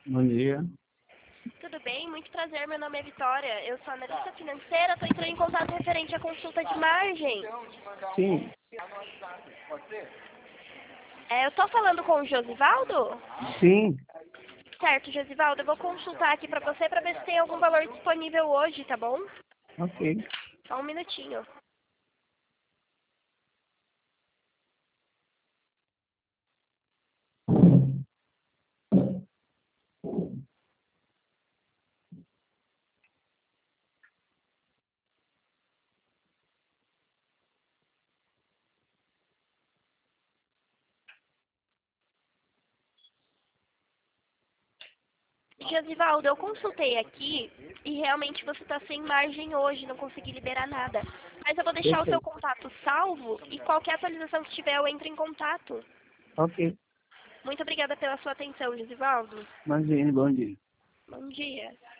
Bom dia. Tudo bem? Muito prazer, meu nome é Vitória. Eu sou analista financeira, estou entrando em contato referente à consulta de margem. Sim, Eu estou falando com o Josivaldo? sim, Certo, Josivaldo, eu vou consultar aqui para você para ver se tem algum valor disponível hoje, tá bom? ok. Só um minutinho. Josivaldo, eu consultei aqui e realmente você está sem margem hoje, não consegui liberar nada. Mas eu vou deixar o seu Perfeito. contato salvo e qualquer atualização que tiver eu entro em contato. Ok. Muito obrigada pela sua atenção, Josivaldo. Imagine, bom dia. Bom dia.